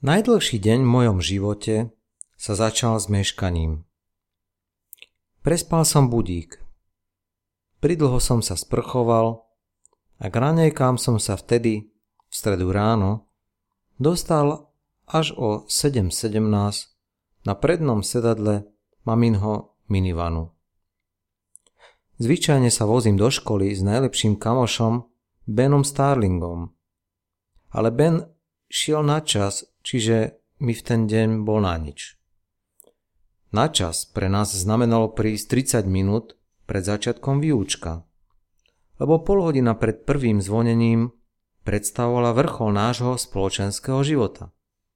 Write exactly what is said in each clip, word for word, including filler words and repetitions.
Najdlhší deň v mojom živote sa začal s meškaním. Prespal som budík. Pridlho som sa sprchoval a k raňajkám som sa vtedy, v stredu ráno, dostal až o sedem sedemnásť na prednom sedadle maminho minivanu. Zvyčajne sa vozím do školy s najlepším kamošom Benom Starlingom. Ale Ben šiel na čas, čiže mi v ten deň bol na nič. Na čas pre nás znamenalo prísť tridsať minút pred začiatkom výučka, lebo pol hodina pred prvým zvonením predstavovala vrchol nášho spoločenského života.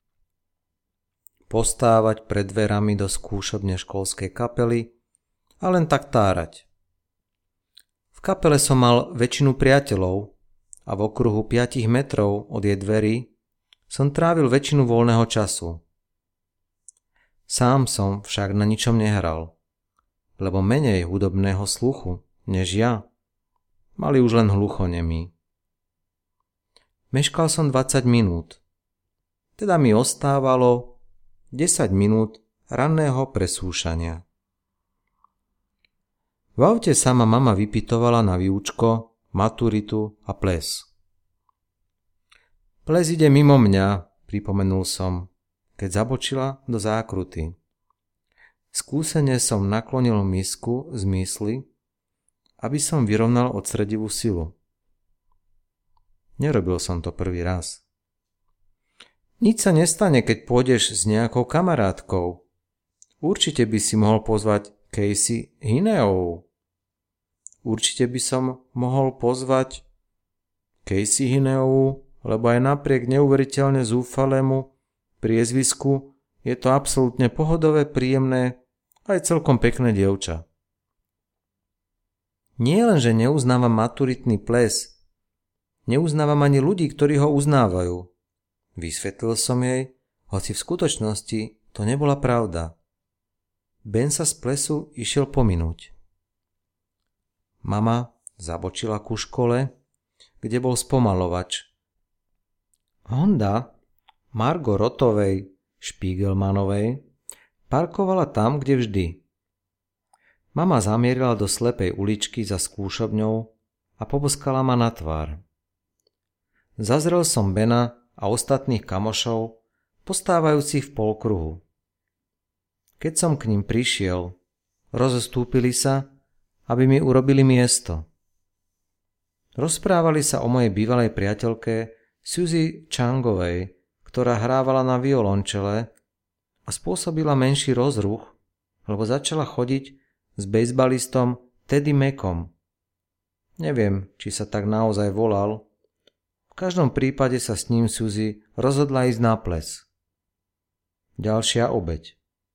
Postávať pred dverami do skúšobne školskej kapely a len tak tárať. V kapele som mal väčšinu priateľov a v okruhu päť metrov od jej dverí som trávil väčšinu voľného času. Sám som však na ničom nehral, lebo menej hudobného sluchu než ja mali už len hluchonemí. Meškal som dvadsať minút, teda mi ostávalo desať minút ranného presúšania. V aute sa ma mama vypytovala na výučko, maturitu a ples. Ples ide mimo mňa, pripomenul som, keď zabočila do zákruty. Skúsene som naklonil misku z mysli, aby som vyrovnal odstredivú silu. Nerobil som to prvý raz. Nič sa nestane, keď pôjdeš s nejakou kamarátkou. Určite by si mohol pozvať Casey Hineovú. Určite by som mohol pozvať Casey Hineovú, lebo aj napriek neuveriteľne zúfalému priezvisku je to absolútne pohodové, príjemné aj celkom pekné dievča. Nie len, že neuznávam maturitný ples, neuznávam ani ľudí, ktorí ho uznávajú. Vysvetlil som jej, hoci v skutočnosti to nebola pravda. Ben sa z plesu išiel pominúť. Mama zabočila ku škole, kde bol spomalovač. Honda Margo Rotovej Špígelmanovej parkovala tam, kde vždy. Mama zamierila do slepej uličky za skúšobňou a poboskala ma na tvár. Zazrel som Bena a ostatných kamošov, postávajúcich v polkruhu. Keď som k ním prišiel, rozostúpili sa, aby mi urobili miesto. Rozprávali sa o mojej bývalej priateľke Suzy Changovej, ktorá hrávala na violončele a spôsobila menší rozruch, lebo začala chodiť s bejzbalistom Teddy Mackom. Neviem, či sa tak naozaj volal. V každom prípade sa s ním Suzy rozhodla ísť na ples. Ďalšia obeť.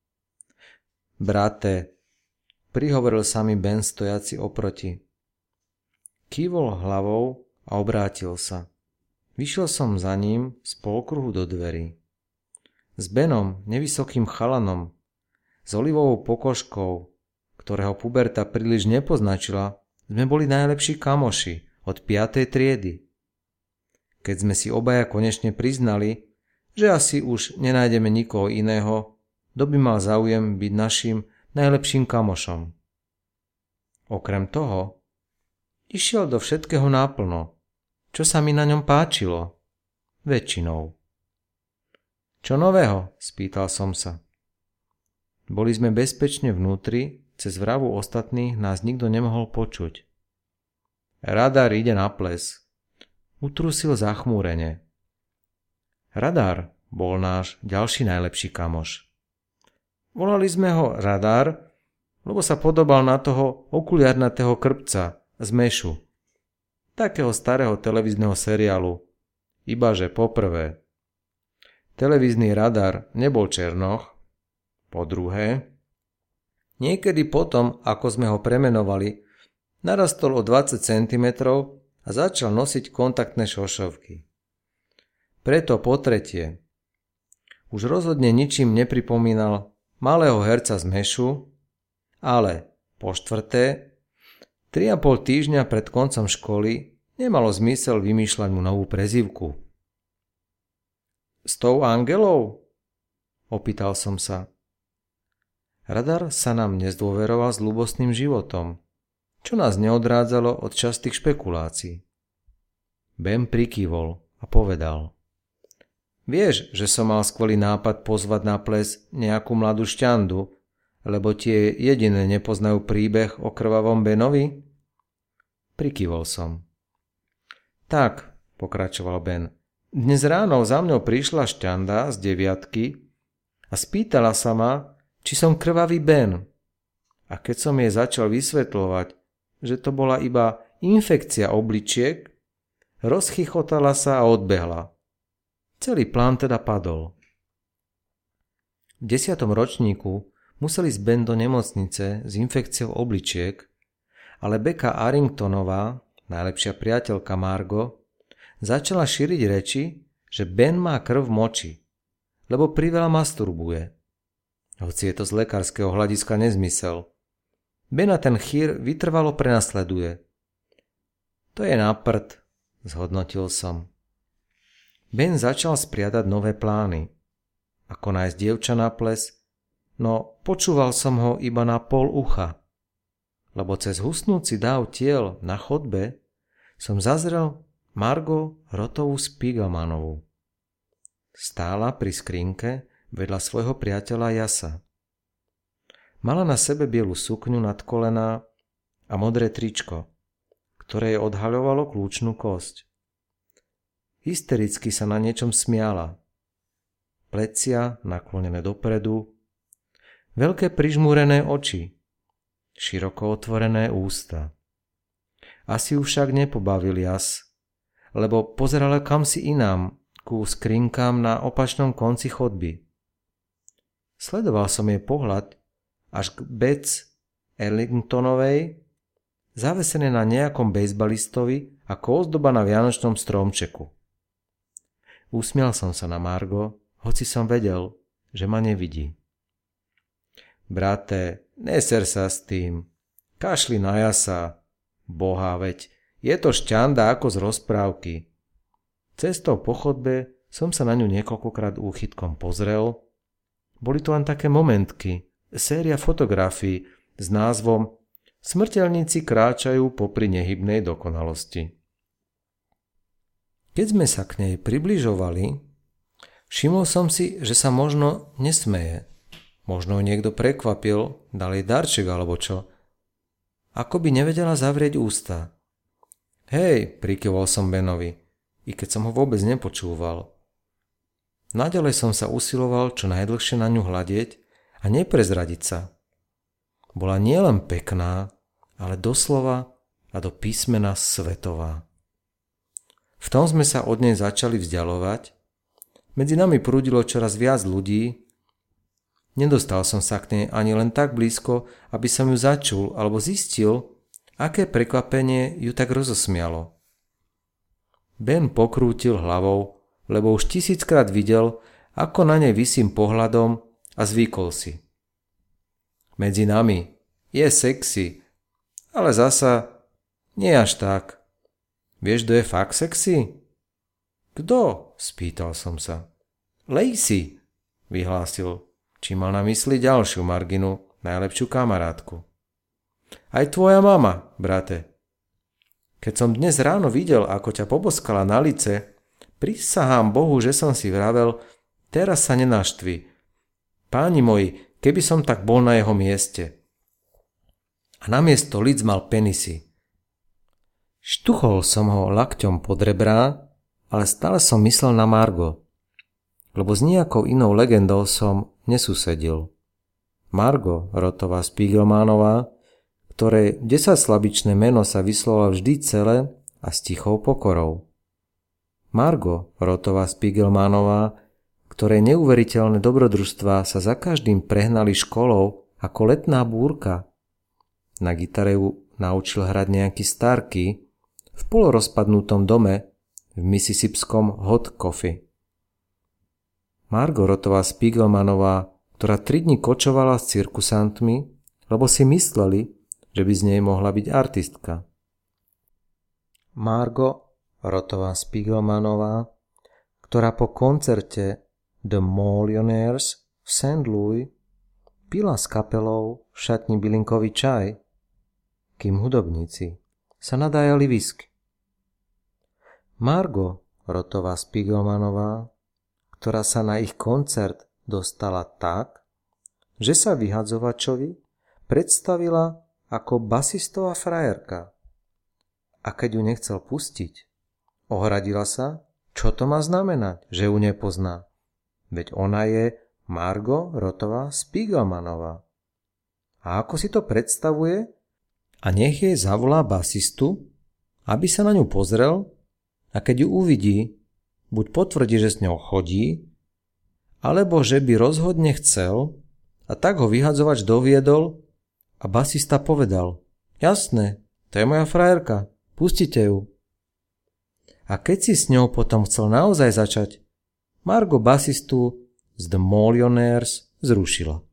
Brate, prihovoril sa mi Ben stojaci oproti. Kývol hlavou a obrátil sa. Vyšiel som za ním z polkruhu do dverí. S Benom, nevysokým chalanom, s olivovou pokožkou, ktorého puberta príliš nepoznačila, sme boli najlepší kamoši od piatej triedy. Keď sme si obaja konečne priznali, že asi už nenájdeme nikoho iného, kto by mal záujem byť našim najlepším kamošom. Okrem toho, išiel do všetkého náplno, čo sa mi na ňom páčilo. Väčšinou. Čo nového? Spýtal som sa. Boli sme bezpečne vnútri, cez vravu ostatných nás nikto nemohol počuť. Radar ide na ples. Utrusil zachmúrene. Radar bol náš ďalší najlepší kamoš. Volali sme ho Radar, lebo sa podobal na toho okuliarnatého krpca z Mešu. Takého starého televízneho seriálu. Ibaže poprvé, televízny Radar nebol černoch. Po druhé, niekedy potom, ako sme ho premenovali, narastol o dvadsať centimetrov a začal nosiť kontaktné šošovky. Preto po tretie, už rozhodne ničím nepripomínal malého herca z Mešu, ale po štvrté, Tri a pol týždňa pred koncom školy nemalo zmysel vymýšľať mu novú prezývku. S tou Angelou? Opýtal som sa. Radar sa nám nezdôveroval s ľúbostným životom, čo nás neodrádzalo od častých špekulácií. Ben prikývol a povedal. Vieš, že som mal skvelý nápad pozvať na ples nejakú mladú šťandu, lebo tie jediné nepoznajú príbeh o krvavom Benovi? Prikývol som. Tak, pokračoval Ben, dnes ráno za mňou prišla šťanda z deviatky a spýtala sa ma, či som krvavý Ben. A keď som jej začal vysvetľovať, že to bola iba infekcia obličiek, rozchychotala sa a odbehla. Celý plán teda padol. V desiatom ročníku museli ísť Ben do nemocnice s infekciou obličiek, ale Becca Arringtonová, najlepšia priateľka Margo, začala šíriť reči, že Ben má krv v moči, lebo priveľa masturbuje. Hoci je to z lekárskeho hľadiska nezmysel. Bena ten chýr vytrvalo prenasleduje. To je na prd, zhodnotil som. Ben začal spriadať nové plány. Ako nájsť dievča na ples, no počúval som ho iba na pol ucha, lebo cez husnúci dáv tiel na chodbe som zazrel Margo Rotovú Spiegelmanovú. Stála pri skrinke vedľa svojho priateľa Jasa. Mala na sebe bielu sukňu nad kolená a modré tričko, ktoré jej odhaľovalo kľúčnú kosť. Hystericky sa na niečom smiala. Plecia naklonené dopredu, veľké prižmúrené oči, široko otvorené ústa. Asi ju však nepobavil Jas, lebo pozerala kamsi inám, ku skrinkám na opačnom konci chodby. Sledoval som jej pohľad až k Beth Arringtonovej, zavesené na nejakom bejsbalistovi ako ozdoba na vianočnom stromčeku. Usmial som sa na Margo, hoci som vedel, že ma nevidí. Brate, neser sa s tým, kašli na Jasa, boha, veď je to šťanda ako z rozprávky. Cestou po chodbe som sa na ňu niekoľkokrát úchytkom pozrel. Boli to len také momentky, séria fotografií s názvom Smrteľníci kráčajú popri nehybnej dokonalosti. Keď sme sa k nej približovali, všimol som si, že sa možno nesmeje. Možno niekto prekvapil, dal jej darček alebo čo. Ako by nevedela zavrieť ústa. Hej, prikyvol som Benovi, i keď som ho vôbec nepočúval. Naďalej som sa usiloval čo najdlhšie na ňu hľadieť a neprezradiť sa. Bola nielen pekná, ale doslova a do písmena svetová. V tom sme sa od nej začali vzdialovať. Medzi nami prúdilo čoraz viac ľudí. Nedostal som sa k nej ani len tak blízko, aby som ju začul alebo zistil, aké prekvapenie ju tak rozosmialo. Ben pokrútil hlavou, lebo už tisíckrát videl, ako na nej visím pohľadom a zvykol si. Medzi nami je sexy, ale zasa nie až tak. Vieš, kto je fakt sexy? Kto? Spýtal som sa. Lacey, vyhlásil, či mal na mysli ďalšiu Marginu, najlepšiu kamarátku. Aj tvoja mama, brate. Keď som dnes ráno videl, ako ťa poboskala na lice, prisahám Bohu, že som si vravel, teraz sa nenaštvi. Páni moji, keby som tak bol na jeho mieste. A namiesto líc mal penisy. Štuchol som ho lakťom pod rebrá, ale stále som myslel na Margo, lebo s nejakou inou legendou som nesúsedil. Margo Rotová Spiegelmanová, ktorej desaťslabičné meno sa vyslovilo vždy celé a s tichou pokorou. Margo Rotová Spiegelmanová, ktorej neuveriteľné dobrodružstvá sa za každým prehnali školou ako letná búrka. Na gitare ju naučil hrať nejaký starky v polorozpadnutom dome v Mississippskom Hot Coffee. Margo Rotová Spiegelmanová, ktorá tri dni kočovala s cirkusantmi, lebo si mysleli, že by z nej mohla byť artistka. Margo Rotová Spiegelmanová, ktorá po koncerte The Millionaires v Saint Louis pila s kapelou v šatni bylinkový čaj, kým hudobníci sa nadájali whisky. Margo Rotová Spiegelmanová, ktorá sa na ich koncert dostala tak, že sa vyhadzovačovi predstavila ako basistová frajerka. A keď ju nechcel pustiť, ohradila sa, čo to má znamenať, že ju nepozná. Veď ona je Margo Rotová Spiegelmanová. A ako si to predstavuje? A nech jej zavolá basistu, aby sa na ňu pozrel, a keď ju uvidí, buď potvrdí, že s ňou chodí, alebo že by rozhodne chcel, a tak ho vyhadzovač doviedol a basista povedal: jasné, to je moja frajerka, pustite ju. A keď si s ňou potom chcel naozaj začať, Margo basistu z The Millionaires zrušila.